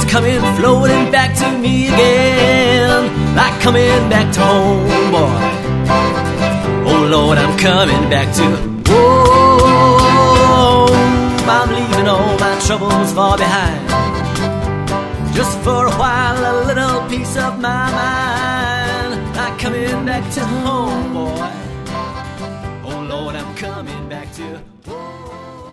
coming floating back to me again, like coming back to home, boy. Oh Lord, I'm coming back to home. I'm leaving all my troubles far behind, just for a while, a little piece of my mind. I'm coming back to home, boy. Oh Lord, I'm coming back to home.